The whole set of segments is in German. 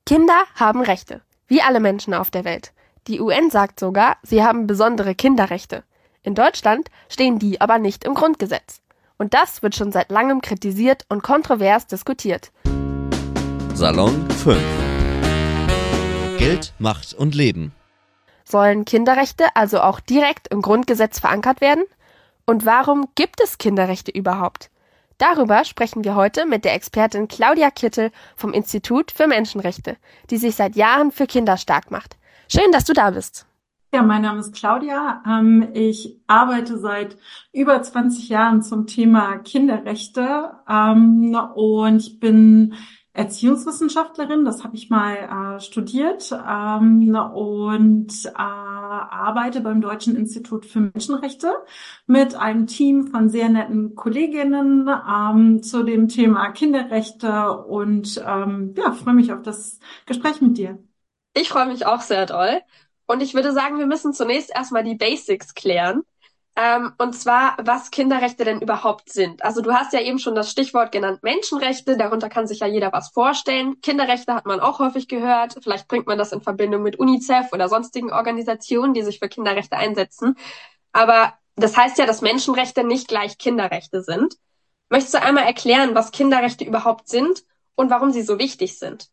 Kinder haben Rechte, wie alle Menschen auf der Welt. Die UN sagt sogar, sie haben besondere Kinderrechte. In Deutschland stehen die aber nicht im Grundgesetz. Und das wird schon seit langem kritisiert und kontrovers diskutiert. Salon 5. Geld, Macht und Leben. Sollen Kinderrechte also auch direkt im Grundgesetz verankert werden? Und warum gibt es Kinderrechte überhaupt? Darüber sprechen wir heute mit der Expertin Claudia Kittel vom Institut für Menschenrechte, die sich seit Jahren für Kinder stark macht. Schön, dass du da bist. Ja, mein Name ist Claudia. Ich arbeite seit über 20 Jahren zum Thema Kinderrechte und ich bin Erziehungswissenschaftlerin. Das habe ich mal studiert und arbeite beim Deutschen Institut für Menschenrechte mit einem Team von sehr netten Kolleginnen zu dem Thema Kinderrechte und freue mich auf das Gespräch mit dir. Ich freue mich auch sehr doll. Und ich würde sagen, wir müssen zunächst erstmal die Basics klären. Und zwar, was Kinderrechte denn überhaupt sind. Also du hast ja eben schon das Stichwort genannt, Menschenrechte. Darunter kann sich ja jeder was vorstellen. Kinderrechte hat man auch häufig gehört. Vielleicht bringt man das in Verbindung mit UNICEF oder sonstigen Organisationen, die sich für Kinderrechte einsetzen. Aber das heißt ja, dass Menschenrechte nicht gleich Kinderrechte sind. Möchtest du einmal erklären, was Kinderrechte überhaupt sind und warum sie so wichtig sind?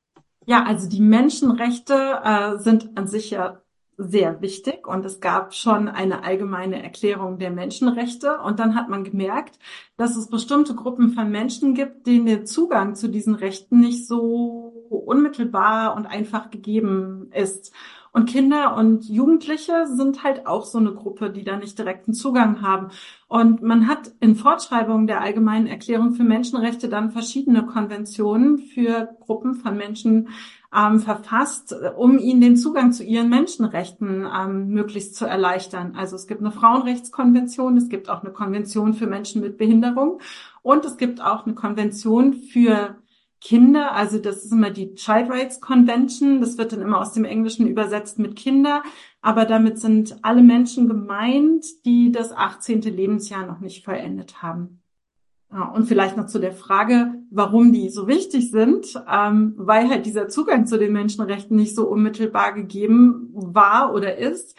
Ja, also die Menschenrechte sind an sich ja sehr wichtig und es gab schon eine allgemeine Erklärung der Menschenrechte und dann hat man gemerkt, dass es bestimmte Gruppen von Menschen gibt, denen der Zugang zu diesen Rechten nicht so unmittelbar und einfach gegeben ist. Und Kinder und Jugendliche sind halt auch so eine Gruppe, die da nicht direkten Zugang haben. Und man hat in Fortschreibung der Allgemeinen Erklärung für Menschenrechte dann verschiedene Konventionen für Gruppen von Menschen verfasst, um ihnen den Zugang zu ihren Menschenrechten möglichst zu erleichtern. Also es gibt eine Frauenrechtskonvention, es gibt auch eine Konvention für Menschen mit Behinderung und es gibt auch eine Konvention für Kinder, also das ist immer die Child Rights Convention, das wird dann immer aus dem Englischen übersetzt mit Kinder, aber damit sind alle Menschen gemeint, die das 18. Lebensjahr noch nicht vollendet haben. Ja, und vielleicht noch zu der Frage, warum die so wichtig sind, weil halt dieser Zugang zu den Menschenrechten nicht so unmittelbar gegeben war oder ist.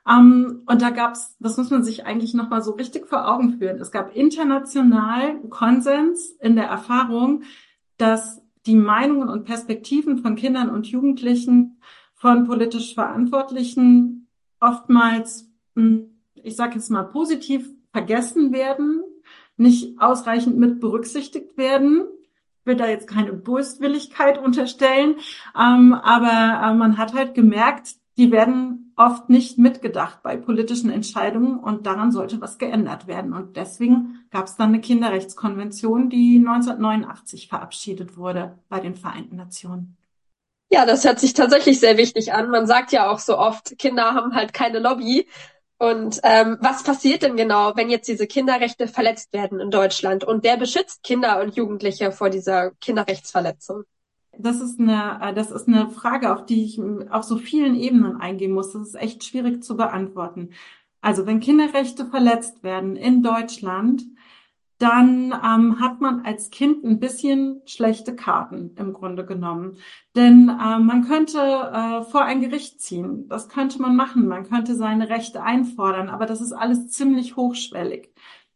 Und da gab's, das muss man sich eigentlich nochmal so richtig vor Augen führen. Es gab international Konsens in der Erfahrung, dass die Meinungen und Perspektiven von Kindern und Jugendlichen von politisch Verantwortlichen oftmals, ich sage jetzt mal positiv, vergessen werden, nicht ausreichend mit berücksichtigt werden. Ich will da jetzt keine Böswilligkeit unterstellen, aber man hat halt gemerkt, die werden oft nicht mitgedacht bei politischen Entscheidungen und daran sollte was geändert werden. Und deswegen gab es dann eine Kinderrechtskonvention, die 1989 verabschiedet wurde bei den Vereinten Nationen. Ja, das hört sich tatsächlich sehr wichtig an. Man sagt ja auch so oft, Kinder haben halt keine Lobby. Und was passiert denn genau, wenn jetzt diese Kinderrechte verletzt werden in Deutschland? Und wer beschützt Kinder und Jugendliche vor dieser Kinderrechtsverletzung? Das ist eine Frage, auf die ich auf so vielen Ebenen eingehen muss. Das ist echt schwierig zu beantworten. Also wenn Kinderrechte verletzt werden in Deutschland, dann hat man als Kind ein bisschen schlechte Karten im Grunde genommen. Denn man könnte vor ein Gericht ziehen. Das könnte man machen. Man könnte seine Rechte einfordern. Aber das ist alles ziemlich hochschwellig.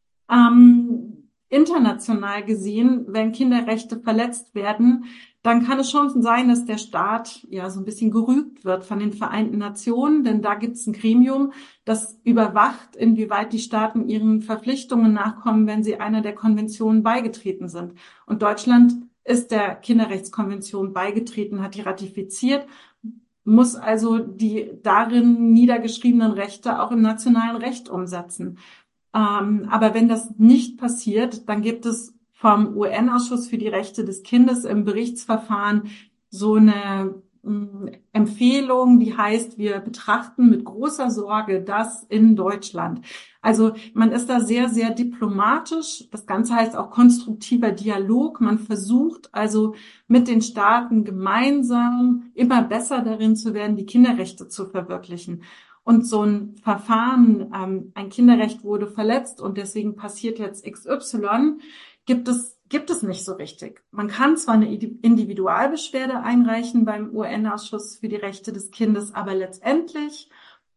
International gesehen, wenn Kinderrechte verletzt werden, dann kann es schon sein, dass der Staat ja so ein bisschen gerügt wird von den Vereinten Nationen, denn da gibt es ein Gremium, das überwacht, inwieweit die Staaten ihren Verpflichtungen nachkommen, wenn sie einer der Konventionen beigetreten sind. Und Deutschland ist der Kinderrechtskonvention beigetreten, hat die ratifiziert, muss also die darin niedergeschriebenen Rechte auch im nationalen Recht umsetzen. Aber wenn das nicht passiert, dann gibt es vom UN-Ausschuss für die Rechte des Kindes im Berichtsverfahren so eine Empfehlung, die heißt, wir betrachten mit großer Sorge das in Deutschland. Also man ist da sehr, sehr diplomatisch. Das Ganze heißt auch konstruktiver Dialog. Man versucht also mit den Staaten gemeinsam immer besser darin zu werden, die Kinderrechte zu verwirklichen. Und so ein Verfahren, ein Kinderrecht wurde verletzt und deswegen passiert jetzt XY, gibt es gibt es nicht so richtig. Man kann zwar eine Individualbeschwerde einreichen beim UN-Ausschuss für die Rechte des Kindes, aber letztendlich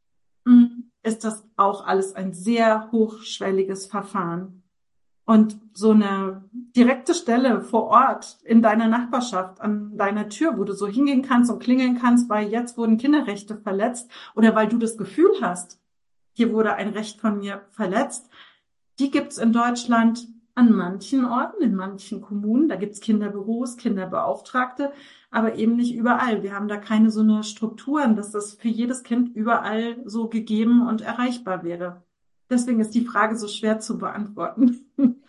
ist das auch alles ein sehr hochschwelliges Verfahren. Und so eine direkte Stelle vor Ort in deiner Nachbarschaft, an deiner Tür, wo du so hingehen kannst und klingeln kannst, weil jetzt wurden Kinderrechte verletzt oder weil du das Gefühl hast, hier wurde ein Recht von mir verletzt, die gibt's in Deutschland an manchen Orten, in manchen Kommunen. Da gibt's Kinderbüros, Kinderbeauftragte, aber eben nicht überall. Wir haben da keine so eine Strukturen, dass das für jedes Kind überall so gegeben und erreichbar wäre. Deswegen ist die Frage so schwer zu beantworten.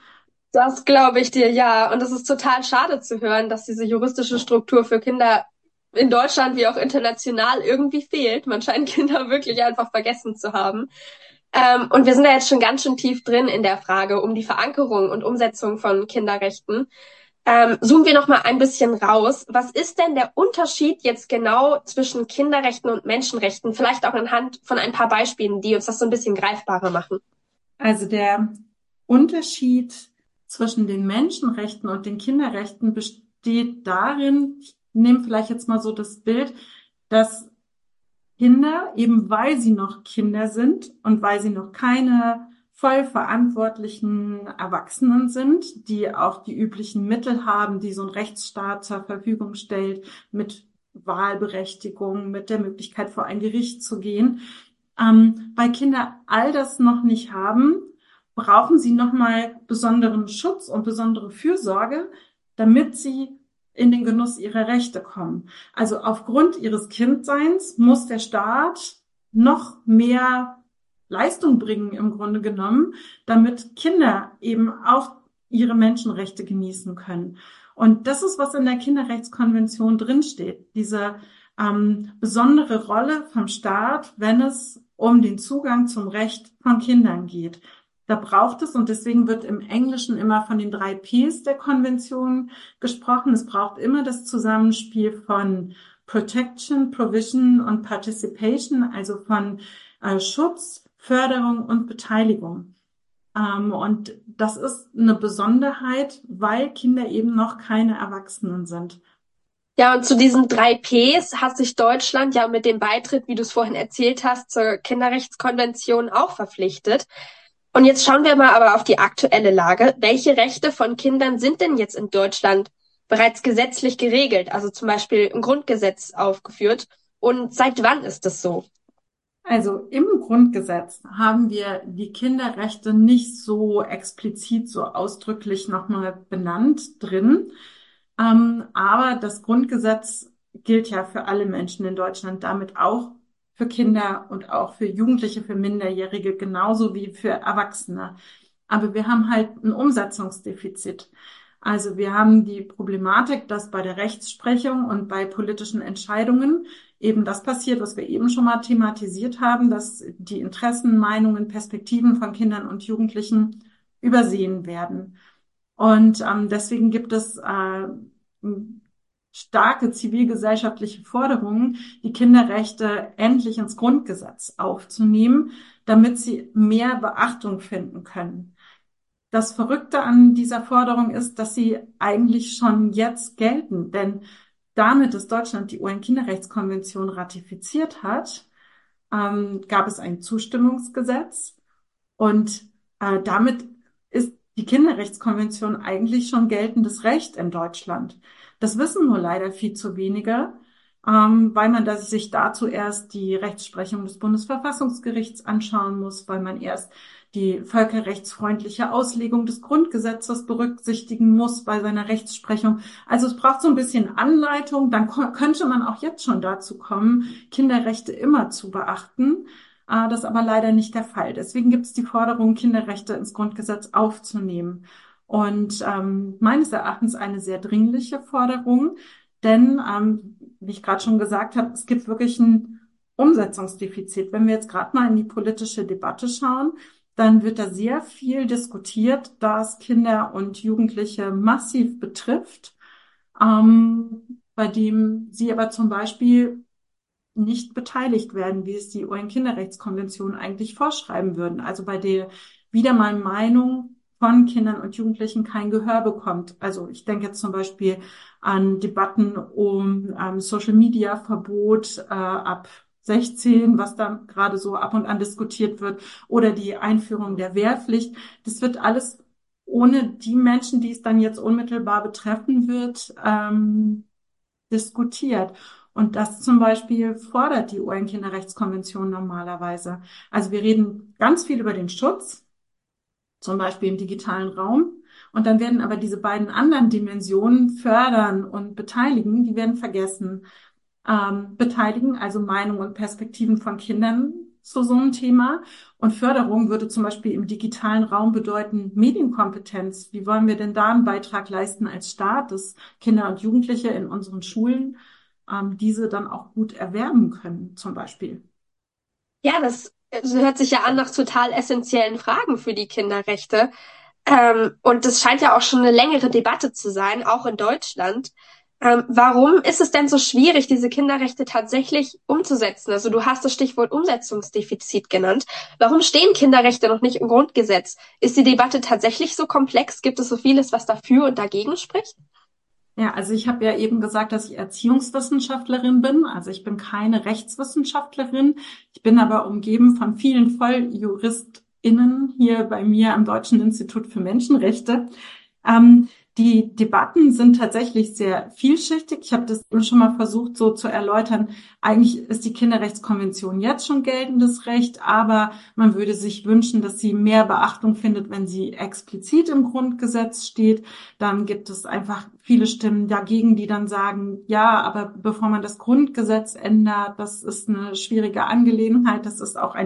Das glaube ich dir, ja. Und es ist total schade zu hören, dass diese juristische Struktur für Kinder in Deutschland wie auch international irgendwie fehlt. Man scheint Kinder wirklich einfach vergessen zu haben. Und wir sind da jetzt schon ganz schön tief drin in der Frage um die Verankerung und Umsetzung von Kinderrechten. Zoomen wir noch mal ein bisschen raus. Was ist denn der Unterschied jetzt genau zwischen Kinderrechten und Menschenrechten? Vielleicht auch anhand von ein paar Beispielen, die uns das so ein bisschen greifbarer machen. Also der Unterschied zwischen den Menschenrechten und den Kinderrechten besteht darin, ich nehme vielleicht jetzt mal so das Bild, dass Kinder, eben weil sie noch Kinder sind und weil sie noch keine voll verantwortlichen Erwachsenen sind, die auch die üblichen Mittel haben, die so ein Rechtsstaat zur Verfügung stellt, mit Wahlberechtigung, mit der Möglichkeit vor ein Gericht zu gehen. Weil Kinder all das noch nicht haben, brauchen sie nochmal besonderen Schutz und besondere Fürsorge, damit sie in den Genuss ihrer Rechte kommen. Also aufgrund ihres Kindseins muss der Staat noch mehr Leistung bringen, im Grunde genommen, damit Kinder eben auch ihre Menschenrechte genießen können. Und das ist, was in der Kinderrechtskonvention drinsteht. Diese besondere Rolle vom Staat, wenn es um den Zugang zum Recht von Kindern geht. Da braucht es, und deswegen wird im Englischen immer von den 3 Ps der Konvention gesprochen. Es braucht immer das Zusammenspiel von Protection, Provision und Participation, also von Schutz, Förderung und Beteiligung. Und das ist eine Besonderheit, weil Kinder eben noch keine Erwachsenen sind. Ja, und zu diesen 3 Ps hat sich Deutschland ja mit dem Beitritt, wie du es vorhin erzählt hast, zur Kinderrechtskonvention auch verpflichtet. Und jetzt schauen wir mal aber auf die aktuelle Lage. Welche Rechte von Kindern sind denn jetzt in Deutschland bereits gesetzlich geregelt? Also zum Beispiel im Grundgesetz aufgeführt. Und seit wann ist das so? Also im Grundgesetz haben wir die Kinderrechte nicht so explizit, so ausdrücklich nochmal benannt drin. Aber das Grundgesetz gilt ja für alle Menschen in Deutschland, damit auch für Kinder und auch für Jugendliche, für Minderjährige, genauso wie für Erwachsene. Aber wir haben halt ein Umsetzungsdefizit. Also wir haben die Problematik, dass bei der Rechtsprechung und bei politischen Entscheidungen eben das passiert, was wir eben schon mal thematisiert haben, dass die Interessen, Meinungen, Perspektiven von Kindern und Jugendlichen übersehen werden. Und deswegen gibt es starke zivilgesellschaftliche Forderungen, die Kinderrechte endlich ins Grundgesetz aufzunehmen, damit sie mehr Beachtung finden können. Das Verrückte an dieser Forderung ist, dass sie eigentlich schon jetzt gelten, denn damit, dass Deutschland die UN-Kinderrechtskonvention ratifiziert hat, gab es ein Zustimmungsgesetz und damit ist die Kinderrechtskonvention eigentlich schon geltendes Recht in Deutschland. Das wissen nur leider viel zu wenige, weil man sich dazu erst die Rechtsprechung des Bundesverfassungsgerichts anschauen muss, weil man erst die völkerrechtsfreundliche Auslegung des Grundgesetzes berücksichtigen muss bei seiner Rechtsprechung. Also es braucht so ein bisschen Anleitung. Dann könnte man auch jetzt schon dazu kommen, Kinderrechte immer zu beachten. Das ist aber leider nicht der Fall. Deswegen gibt es die Forderung, Kinderrechte ins Grundgesetz aufzunehmen. Und meines Erachtens eine sehr dringliche Forderung, denn, wie ich gerade schon gesagt habe, es gibt wirklich ein Umsetzungsdefizit. Wenn wir jetzt gerade mal in die politische Debatte schauen, dann wird da sehr viel diskutiert, das Kinder und Jugendliche massiv betrifft, bei dem sie aber zum Beispiel nicht beteiligt werden, wie es die UN-Kinderrechtskonvention eigentlich vorschreiben würden. Also bei der wieder mal Meinung von Kindern und Jugendlichen kein Gehör bekommt. Also ich denke jetzt zum Beispiel an Debatten um Social-Media-Verbot ab 16, was da gerade so ab und an diskutiert wird, oder die Einführung der Wehrpflicht. Das wird alles ohne die Menschen, die es dann jetzt unmittelbar betreffen wird, diskutiert. Und das zum Beispiel fordert die UN-Kinderrechtskonvention normalerweise. Also wir reden ganz viel über den Schutz, zum Beispiel im digitalen Raum. Und dann werden aber diese beiden anderen Dimensionen fördern und beteiligen, die werden vergessen. Beteiligen, also Meinungen und Perspektiven von Kindern zu so einem Thema. Und Förderung würde zum Beispiel im digitalen Raum bedeuten Medienkompetenz. Wie wollen wir denn da einen Beitrag leisten als Staat, dass Kinder und Jugendliche in unseren Schulen diese dann auch gut erwerben können, zum Beispiel? Ja, das hört sich ja an nach total essentiellen Fragen für die Kinderrechte. Und das scheint ja auch schon eine längere Debatte zu sein, auch in Deutschland. Warum ist es denn so schwierig, diese Kinderrechte tatsächlich umzusetzen? Also du hast das Stichwort Umsetzungsdefizit genannt. Warum stehen Kinderrechte noch nicht im Grundgesetz? Ist die Debatte tatsächlich so komplex? Gibt es so vieles, was dafür und dagegen spricht? Ja, also ich habe ja eben gesagt, dass ich Erziehungswissenschaftlerin bin. Also ich bin keine Rechtswissenschaftlerin. Ich bin aber umgeben von vielen VolljuristInnen hier bei mir am Deutschen Institut für Menschenrechte. Die Debatten sind tatsächlich sehr vielschichtig. Ich habe das eben schon mal versucht, so zu erläutern. Eigentlich ist die Kinderrechtskonvention jetzt schon geltendes Recht, aber man würde sich wünschen, dass sie mehr Beachtung findet, wenn sie explizit im Grundgesetz steht. Dann gibt es einfach viele Stimmen dagegen, die dann sagen, ja, aber bevor man das Grundgesetz ändert, das ist eine schwierige Angelegenheit. Das ist auch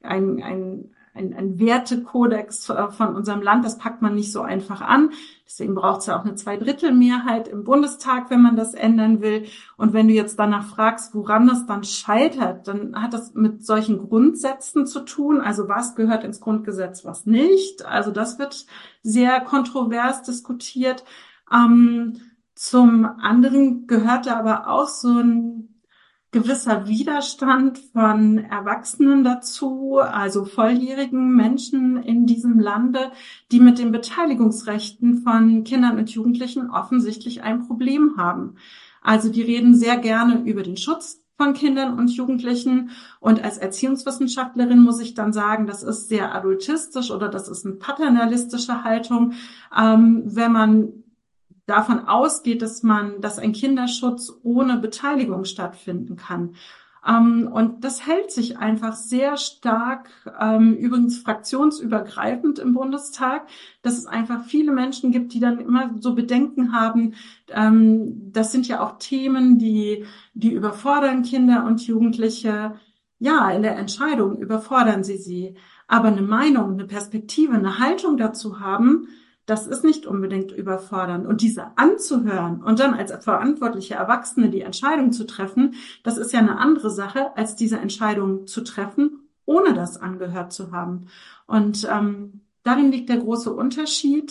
ein Wertekodex von unserem Land. Das packt man nicht so einfach an. Deswegen braucht es ja auch eine Zweidrittelmehrheit im Bundestag, wenn man das ändern will. Und wenn du jetzt danach fragst, woran das dann scheitert, dann hat das mit solchen Grundsätzen zu tun. Also was gehört ins Grundgesetz, was nicht. Also das wird sehr kontrovers diskutiert. Zum anderen gehört da aber auch so ein gewisser Widerstand von Erwachsenen dazu, also volljährigen Menschen in diesem Lande, die mit den Beteiligungsrechten von Kindern und Jugendlichen offensichtlich ein Problem haben. Also die reden sehr gerne über den Schutz von Kindern und Jugendlichen. Und als Erziehungswissenschaftlerin muss ich dann sagen, das ist sehr adultistisch oder das ist eine paternalistische Haltung, wenn man davon ausgeht, dass ein Kinderschutz ohne Beteiligung stattfinden kann. Und das hält sich einfach sehr stark, übrigens fraktionsübergreifend im Bundestag, dass es einfach viele Menschen gibt, die dann immer so Bedenken haben. Das sind ja auch Themen, die überfordern Kinder und Jugendliche. Ja, in der Entscheidung überfordern sie. Aber eine Meinung, eine Perspektive, eine Haltung dazu haben, das ist nicht unbedingt überfordernd. Und diese anzuhören und dann als verantwortliche Erwachsene die Entscheidung zu treffen, das ist ja eine andere Sache, als diese Entscheidung zu treffen, ohne das angehört zu haben. Und darin liegt der große Unterschied,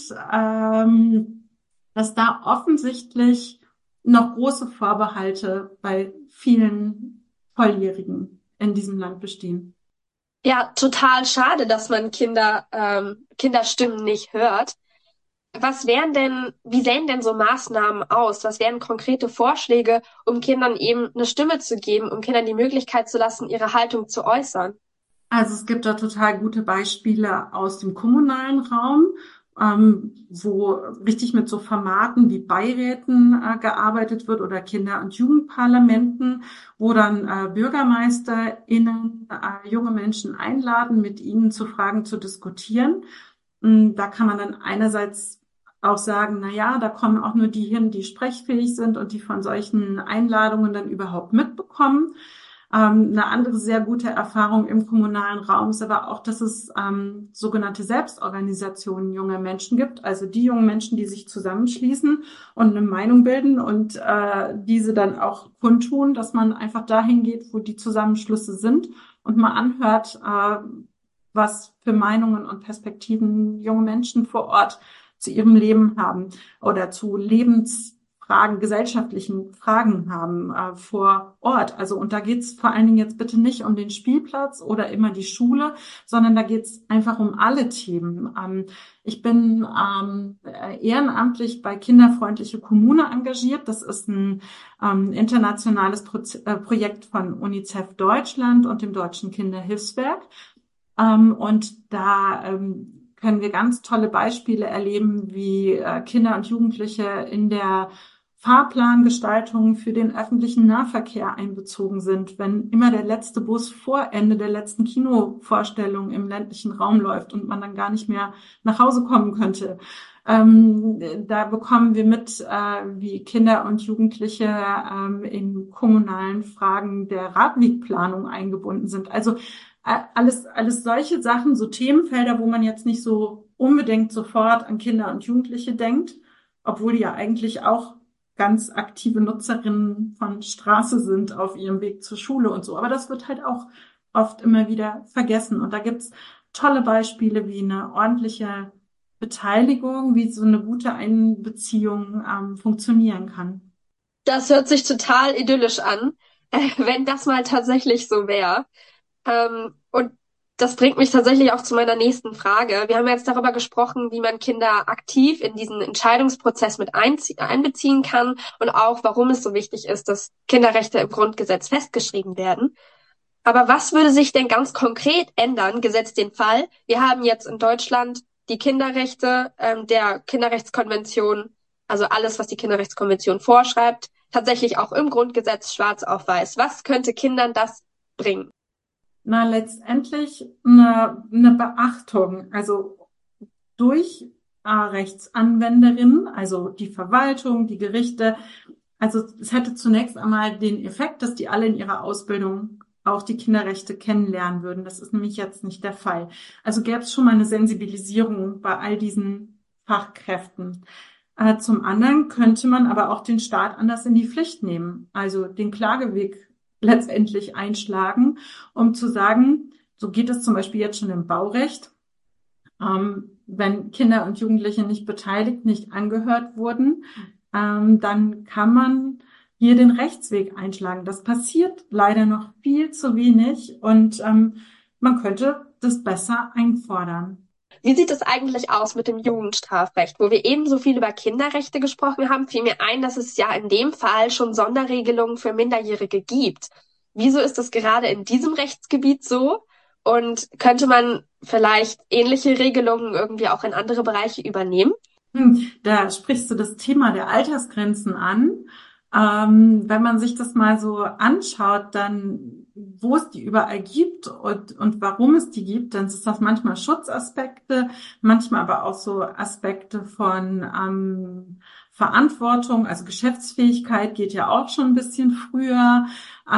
dass da offensichtlich noch große Vorbehalte bei vielen Volljährigen in diesem Land bestehen. Ja, total schade, dass man Kinderstimmen nicht hört. Wie sähen denn so Maßnahmen aus? Was wären konkrete Vorschläge, um Kindern eben eine Stimme zu geben, um Kindern die Möglichkeit zu lassen, ihre Haltung zu äußern? Also es gibt da total gute Beispiele aus dem kommunalen Raum, wo richtig mit so Formaten wie Beiräten gearbeitet wird oder Kinder- und Jugendparlamenten, wo dann BürgermeisterInnen junge Menschen einladen, mit ihnen zu Fragen zu diskutieren. Da kann man dann einerseits auch sagen, na ja, da kommen auch nur die hin, die sprechfähig sind und die von solchen Einladungen dann überhaupt mitbekommen. Eine andere sehr gute Erfahrung im kommunalen Raum ist aber auch, dass es sogenannte Selbstorganisationen junger Menschen gibt, also die jungen Menschen, die sich zusammenschließen und eine Meinung bilden und diese dann auch kundtun, dass man einfach dahin geht, wo die Zusammenschlüsse sind und mal anhört, was für Meinungen und Perspektiven junge Menschen vor Ort zu ihrem Leben haben oder zu Lebensfragen Fragen, gesellschaftlichen Fragen haben vor Ort. Also und da geht's vor allen Dingen jetzt bitte nicht um den Spielplatz oder immer die Schule, sondern da geht's einfach um alle Themen. Ich bin ehrenamtlich bei Kinderfreundliche Kommune engagiert. Das ist ein internationales Projekt von UNICEF Deutschland und dem Deutschen Kinderhilfswerk. Und da können wir ganz tolle Beispiele erleben, wie Kinder und Jugendliche in der Fahrplangestaltung für den öffentlichen Nahverkehr einbezogen sind, wenn immer der letzte Bus vor Ende der letzten Kinovorstellung im ländlichen Raum läuft und man dann gar nicht mehr nach Hause kommen könnte. Da bekommen wir mit, wie Kinder und Jugendliche in kommunalen Fragen der Radwegplanung eingebunden sind. Also alles solche Sachen, so Themenfelder, wo man jetzt nicht so unbedingt sofort an Kinder und Jugendliche denkt, obwohl die ja eigentlich auch ganz aktive Nutzerinnen von Straße sind auf ihrem Weg zur Schule und so. Aber das wird halt auch oft immer wieder vergessen. Und da gibt's tolle Beispiele, wie eine ordentliche Beteiligung, wie so eine gute Einbeziehung funktionieren kann. Das hört sich total idyllisch an, wenn das mal tatsächlich so wäre. Und das bringt mich tatsächlich auch zu meiner nächsten Frage. Wir haben jetzt darüber gesprochen, wie man Kinder aktiv in diesen Entscheidungsprozess mit einbeziehen kann und auch, warum es so wichtig ist, dass Kinderrechte im Grundgesetz festgeschrieben werden. Aber was würde sich denn ganz konkret ändern, gesetzt den Fall, wir haben jetzt in Deutschland die Kinderrechte der Kinderrechtskonvention, also alles, was die Kinderrechtskonvention vorschreibt, tatsächlich auch im Grundgesetz schwarz auf weiß. Was könnte Kindern das bringen? Na, letztendlich eine Beachtung, also durch Rechtsanwenderinnen, also die Verwaltung, die Gerichte. Also es hätte zunächst einmal den Effekt, dass die alle in ihrer Ausbildung auch die Kinderrechte kennenlernen würden. Das ist nämlich jetzt nicht der Fall. Also gäbe es schon mal eine Sensibilisierung bei all diesen Fachkräften. Zum anderen könnte man aber auch den Staat anders in die Pflicht nehmen, also den Klageweg letztendlich einschlagen, um zu sagen, so geht es zum Beispiel jetzt schon im Baurecht, wenn Kinder und Jugendliche nicht beteiligt, nicht angehört wurden, dann kann man hier den Rechtsweg einschlagen. Das passiert leider noch viel zu wenig und man könnte das besser einfordern. Wie sieht es eigentlich aus mit dem Jugendstrafrecht? Wo wir eben so viel über Kinderrechte gesprochen haben, fiel mir ein, dass es ja in dem Fall schon Sonderregelungen für Minderjährige gibt. Wieso ist das gerade in diesem Rechtsgebiet so? Und könnte man vielleicht ähnliche Regelungen irgendwie auch in andere Bereiche übernehmen? Da sprichst du das Thema der Altersgrenzen an. Wenn man sich das mal so anschaut, dann wo es die überall gibt und warum es die gibt, dann ist das manchmal Schutzaspekte, manchmal aber auch so Aspekte von Verantwortung, also Geschäftsfähigkeit geht ja auch schon ein bisschen früher.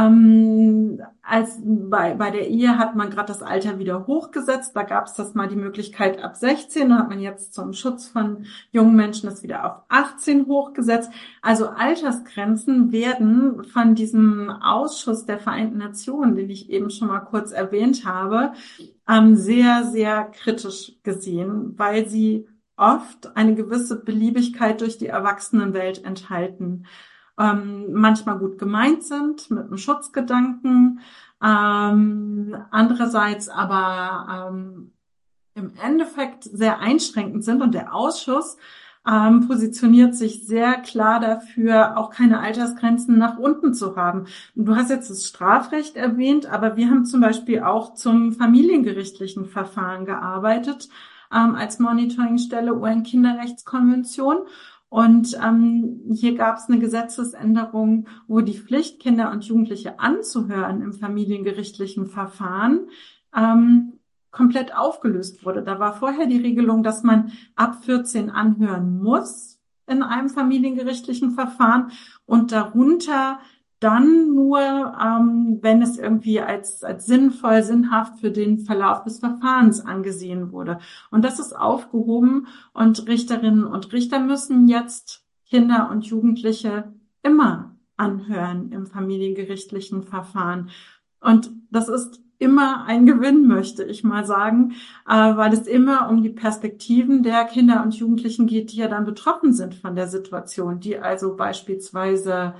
Als bei der Ehe hat man gerade das Alter wieder hochgesetzt. Da gab es das mal die Möglichkeit ab 16. Da hat man jetzt zum Schutz von jungen Menschen das wieder auf 18 hochgesetzt. Also Altersgrenzen werden von diesem Ausschuss der Vereinten Nationen, den ich eben schon mal kurz erwähnt habe, sehr, sehr kritisch gesehen, weil sie oft eine gewisse Beliebigkeit durch die Erwachsenenwelt enthalten. Manchmal gut gemeint sind, mit einem Schutzgedanken, andererseits aber im Endeffekt sehr einschränkend sind. Und der Ausschuss positioniert sich sehr klar dafür, auch keine Altersgrenzen nach unten zu haben. Und du hast jetzt das Strafrecht erwähnt, aber wir haben zum Beispiel auch zum familiengerichtlichen Verfahren gearbeitet, als Monitoringstelle UN-Kinderrechtskonvention. Und hier gab es eine Gesetzesänderung, wo die Pflicht, Kinder und Jugendliche anzuhören im familiengerichtlichen Verfahren komplett aufgelöst wurde. Da war vorher die Regelung, dass man ab 14 anhören muss in einem familiengerichtlichen Verfahren und darunter dann nur, wenn es irgendwie als sinnvoll, sinnhaft für den Verlauf des Verfahrens angesehen wurde. Und das ist aufgehoben und Richterinnen und Richter müssen jetzt Kinder und Jugendliche immer anhören im familiengerichtlichen Verfahren. Und das ist immer ein Gewinn, möchte ich mal sagen, weil es immer um die Perspektiven der Kinder und Jugendlichen geht, die ja dann betroffen sind von der Situation, die also beispielsweise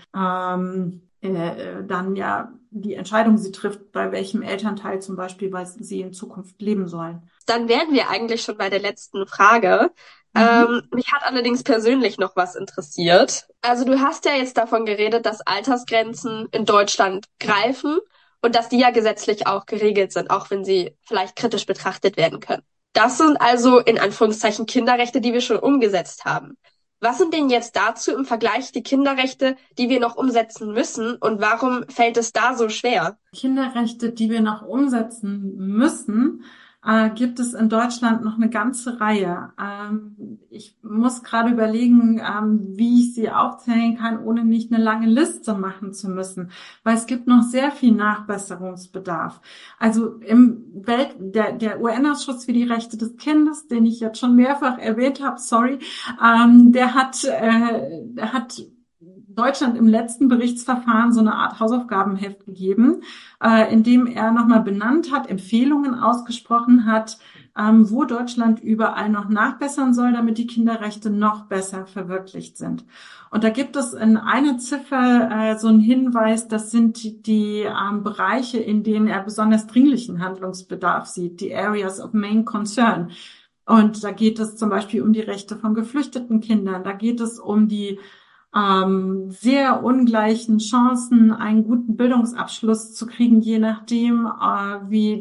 dann ja die Entscheidung sie trifft, bei welchem Elternteil zum Beispiel, weil sie in Zukunft leben sollen. Dann wären wir eigentlich schon bei der letzten Frage. Mhm. Mich hat allerdings persönlich noch was interessiert. Also du hast ja jetzt davon geredet, dass Altersgrenzen in Deutschland greifen und dass die ja gesetzlich auch geregelt sind, auch wenn sie vielleicht kritisch betrachtet werden können. Das sind also in Anführungszeichen Kinderrechte, die wir schon umgesetzt haben. Was sind denn jetzt dazu im Vergleich die Kinderrechte, die wir noch umsetzen müssen und warum fällt es da so schwer? Kinderrechte, die wir noch umsetzen müssen, gibt es in Deutschland noch eine ganze Reihe. Ich muss gerade überlegen, wie ich sie aufzählen kann, ohne nicht eine lange Liste machen zu müssen, weil es gibt noch sehr viel Nachbesserungsbedarf. Also der UN-Ausschuss für die Rechte des Kindes, den ich jetzt schon mehrfach erwähnt habe, sorry, der hat Deutschland im letzten Berichtsverfahren so eine Art Hausaufgabenheft gegeben, in dem er nochmal benannt hat, Empfehlungen ausgesprochen hat, wo Deutschland überall noch nachbessern soll, damit die Kinderrechte noch besser verwirklicht sind. Und da gibt es in einer Ziffer so einen Hinweis, das sind die Bereiche, in denen er besonders dringlichen Handlungsbedarf sieht, die Areas of Main Concern. Und da geht es zum Beispiel um die Rechte von geflüchteten Kindern, da geht es um die sehr ungleichen Chancen, einen guten Bildungsabschluss zu kriegen, je nachdem, wie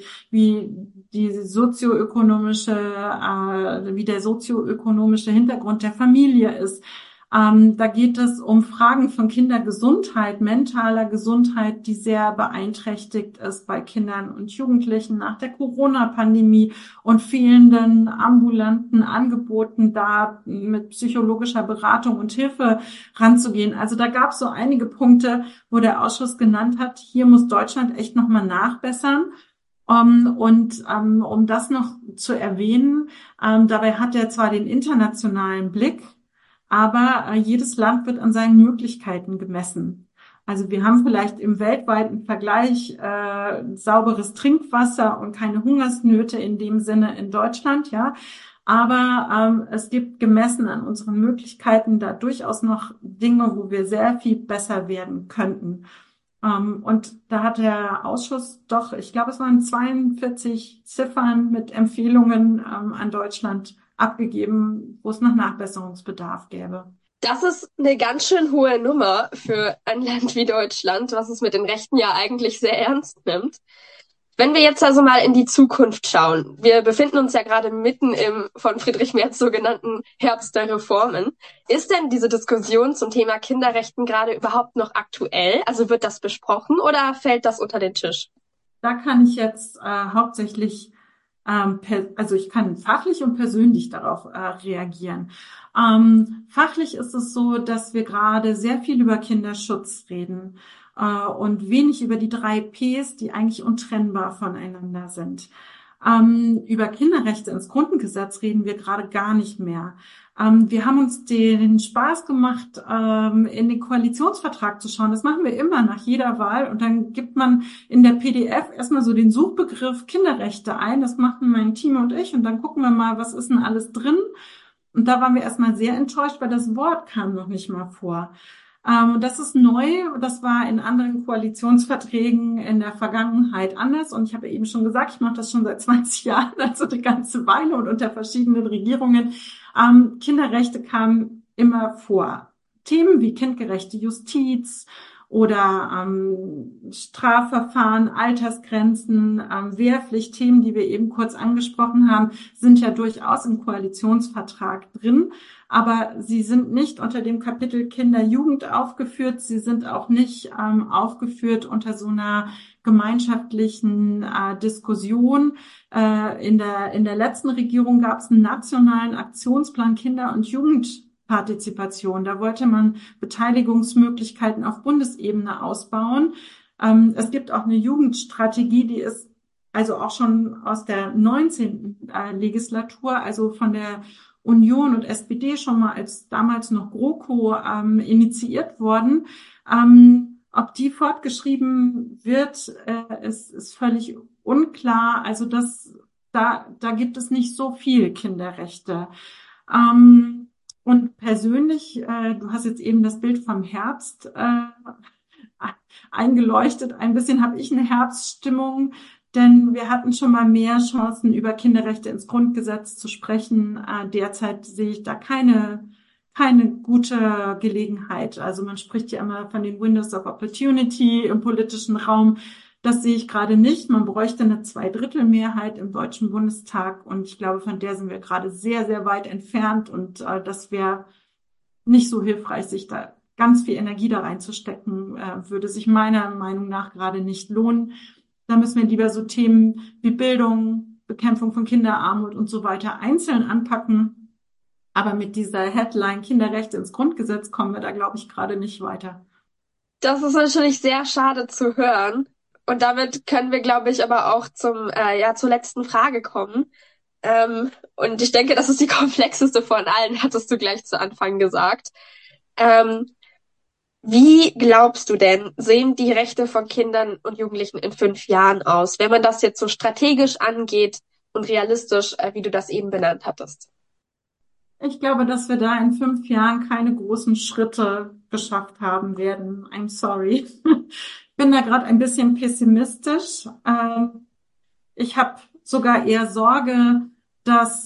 der sozioökonomische Hintergrund der Familie ist. Da geht es um Fragen von Kindergesundheit, mentaler Gesundheit, die sehr beeinträchtigt ist bei Kindern und Jugendlichen nach der Corona-Pandemie und fehlenden ambulanten Angeboten, da mit psychologischer Beratung und Hilfe ranzugehen. Also da gab es so einige Punkte, wo der Ausschuss genannt hat, hier muss Deutschland echt nochmal nachbessern. Um das noch zu erwähnen, dabei hat er zwar den internationalen Blick, aber jedes Land wird an seinen Möglichkeiten gemessen. Also wir haben vielleicht im weltweiten Vergleich sauberes Trinkwasser und keine Hungersnöte in dem Sinne in Deutschland, ja. Aber es gibt gemessen an unseren Möglichkeiten da durchaus noch Dinge, wo wir sehr viel besser werden könnten. Und da hat der Ausschuss doch, ich glaube, es waren 42 Ziffern mit Empfehlungen an Deutschland abgegeben, wo es noch Nachbesserungsbedarf gäbe. Das ist eine ganz schön hohe Nummer für ein Land wie Deutschland, was es mit den Rechten ja eigentlich sehr ernst nimmt. Wenn wir jetzt also mal in die Zukunft schauen, wir befinden uns ja gerade mitten im von Friedrich Merz sogenannten Herbst der Reformen. Ist denn diese Diskussion zum Thema Kinderrechten gerade überhaupt noch aktuell? Also wird das besprochen oder fällt das unter den Tisch? Da kann ich jetzt hauptsächlich, also ich kann fachlich und persönlich darauf reagieren. Fachlich ist es so, dass wir gerade sehr viel über Kinderschutz reden und wenig über die 3 Ps, die eigentlich untrennbar voneinander sind. Über Kinderrechte ins Grundgesetz reden wir gerade gar nicht mehr. Wir haben uns den Spaß gemacht, in den Koalitionsvertrag zu schauen. Das machen wir immer nach jeder Wahl. Und dann gibt man in der PDF erstmal so den Suchbegriff Kinderrechte ein. Das machen mein Team und ich. Und dann gucken wir mal, was ist denn alles drin. Und da waren wir erstmal sehr enttäuscht, weil das Wort kam noch nicht mal vor. Das ist neu. Das war in anderen Koalitionsverträgen in der Vergangenheit anders. Und ich habe eben schon gesagt, ich mache das schon seit 20 Jahren, also eine ganze Weile und unter verschiedenen Regierungen. Kinderrechte kamen immer vor. Themen wie kindgerechte Justiz oder Strafverfahren, Altersgrenzen, Wehrpflicht, Themen, die wir eben kurz angesprochen haben, sind ja durchaus im Koalitionsvertrag drin. Aber sie sind nicht unter dem Kapitel Kinder-Jugend aufgeführt. Sie sind auch nicht aufgeführt unter so einer gemeinschaftlichen Diskussion. In der letzten Regierung gab es einen nationalen Aktionsplan Kinder- und Jugendpartizipation. Da wollte man Beteiligungsmöglichkeiten auf Bundesebene ausbauen. Es gibt auch eine Jugendstrategie, die ist also auch schon aus der 19. Legislatur, also von der Union und SPD schon mal als damals noch GroKo initiiert worden. Ob die fortgeschrieben wird, ist völlig unklar. Also da gibt es nicht so viel Kinderrechte. Und persönlich, du hast jetzt eben das Bild vom Herbst eingeleuchtet. Ein bisschen habe ich eine Herbststimmung, denn wir hatten schon mal mehr Chancen, über Kinderrechte ins Grundgesetz zu sprechen. Derzeit sehe ich da keine gute Gelegenheit. Also man spricht ja immer von den Windows of Opportunity im politischen Raum. Das sehe ich gerade nicht. Man bräuchte eine Zweidrittelmehrheit im Deutschen Bundestag und ich glaube, von der sind wir gerade sehr, sehr weit entfernt und das wäre nicht so hilfreich, sich da ganz viel Energie da reinzustecken, würde sich meiner Meinung nach gerade nicht lohnen. Da müssen wir lieber so Themen wie Bildung, Bekämpfung von Kinderarmut und so weiter einzeln anpacken. Aber mit dieser Headline Kinderrechte ins Grundgesetz kommen wir da, glaube ich, gerade nicht weiter. Das ist natürlich sehr schade zu hören. Und damit können wir, glaube ich, aber auch zur letzten Frage kommen. Und ich denke, das ist die komplexeste von allen, hattest du gleich zu Anfang gesagt. Ähm, Wie glaubst du denn, sehen die Rechte von Kindern und Jugendlichen in 5 Jahren aus, wenn man das jetzt so strategisch angeht und realistisch, wie du das eben benannt hattest? Ich glaube, dass wir da in 5 Jahren keine großen Schritte geschafft haben werden. I'm sorry. Ich bin da gerade ein bisschen pessimistisch. Ich habe sogar eher Sorge, dass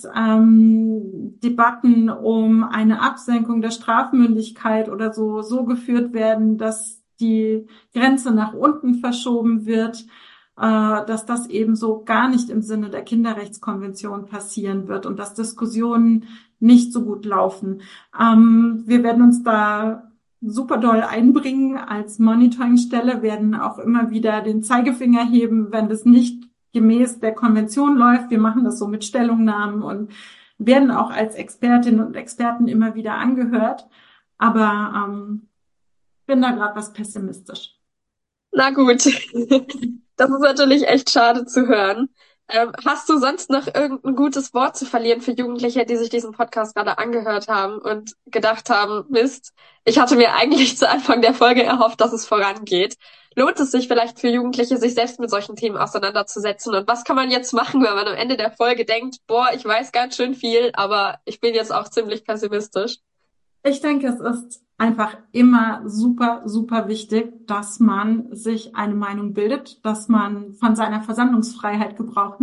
Debatten um eine Absenkung der Strafmündigkeit oder so geführt werden, dass die Grenze nach unten verschoben wird, dass das eben so gar nicht im Sinne der Kinderrechtskonvention passieren wird und dass Diskussionen nicht so gut laufen. Wir werden uns da super doll einbringen als Monitoringstelle, werden auch immer wieder den Zeigefinger heben, wenn das nicht gemäß der Konvention läuft. Wir machen das so mit Stellungnahmen und werden auch als Expertinnen und Experten immer wieder angehört. Aber bin da gerade was pessimistisch. Na gut, das ist natürlich echt schade zu hören. Hast du sonst noch irgendein gutes Wort zu verlieren für Jugendliche, die sich diesen Podcast gerade angehört haben und gedacht haben, Mist, ich hatte mir eigentlich zu Anfang der Folge erhofft, dass es vorangeht. Lohnt es sich vielleicht für Jugendliche, sich selbst mit solchen Themen auseinanderzusetzen? Und was kann man jetzt machen, wenn man am Ende der Folge denkt, boah, ich weiß ganz schön viel, aber ich bin jetzt auch ziemlich pessimistisch? Ich denke, es ist einfach immer super, super wichtig, dass man sich eine Meinung bildet, dass man von seiner Versammlungsfreiheit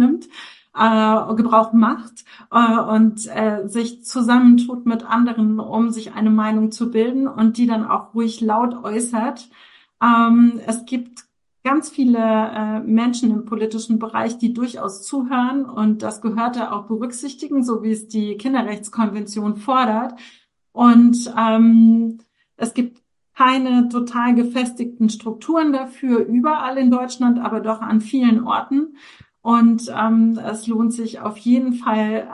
Gebrauch macht und sich zusammentut mit anderen, um sich eine Meinung zu bilden und die dann auch ruhig laut äußert. Es gibt ganz viele Menschen im politischen Bereich, die durchaus zuhören und das gehörte auch berücksichtigen, so wie es die Kinderrechtskonvention fordert. Und es gibt keine total gefestigten Strukturen dafür überall in Deutschland, aber doch an vielen Orten. Und es lohnt sich auf jeden Fall,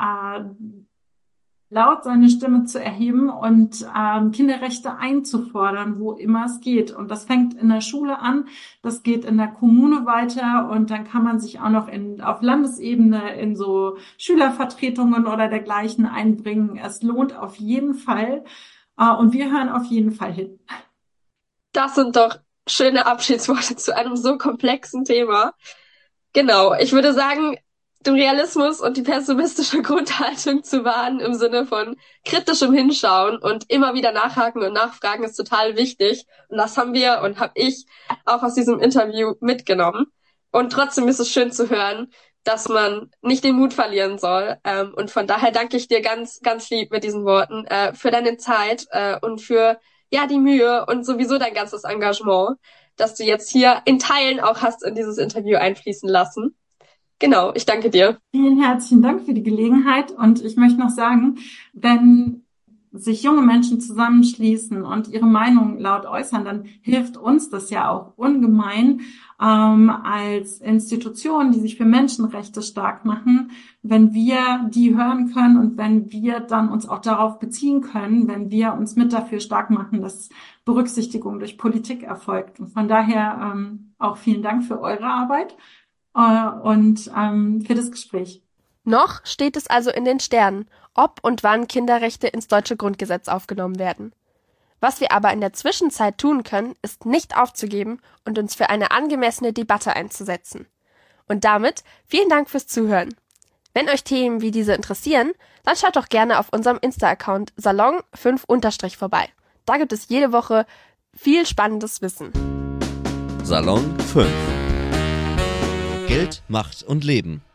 laut seine Stimme zu erheben und Kinderrechte einzufordern, wo immer es geht. Und das fängt in der Schule an, das geht in der Kommune weiter und dann kann man sich auch noch auf Landesebene in so Schülervertretungen oder dergleichen einbringen. Es lohnt auf jeden Fall und wir hören auf jeden Fall hin. Das sind doch schöne Abschiedsworte zu einem so komplexen Thema. Genau, ich würde sagen, den Realismus und die pessimistische Grundhaltung zu wahren im Sinne von kritischem Hinschauen und immer wieder nachhaken und nachfragen ist total wichtig. Und das haben wir und habe ich auch aus diesem Interview mitgenommen. Und trotzdem ist es schön zu hören, dass man nicht den Mut verlieren soll. Und von daher danke ich dir ganz, ganz lieb mit diesen Worten für deine Zeit und für ja die Mühe und sowieso dein ganzes Engagement, dass du jetzt hier in Teilen auch hast in dieses Interview einfließen lassen. Genau, ich danke dir. Vielen herzlichen Dank für die Gelegenheit und ich möchte noch sagen, wenn sich junge Menschen zusammenschließen und ihre Meinung laut äußern, dann hilft uns das ja auch ungemein als Institution, die sich für Menschenrechte stark machen, wenn wir die hören können und wenn wir dann uns auch darauf beziehen können, wenn wir uns mit dafür stark machen, dass Berücksichtigung durch Politik erfolgt. Und von daher auch vielen Dank für eure Arbeit und für das Gespräch. Noch steht es also in den Sternen, ob und wann Kinderrechte ins deutsche Grundgesetz aufgenommen werden. Was wir aber in der Zwischenzeit tun können, ist nicht aufzugeben und uns für eine angemessene Debatte einzusetzen. Und damit vielen Dank fürs Zuhören. Wenn euch Themen wie diese interessieren, dann schaut doch gerne auf unserem Insta-Account Salon5_ vorbei. Da gibt es jede Woche viel spannendes Wissen. Salon 5. Geld, Macht und Leben.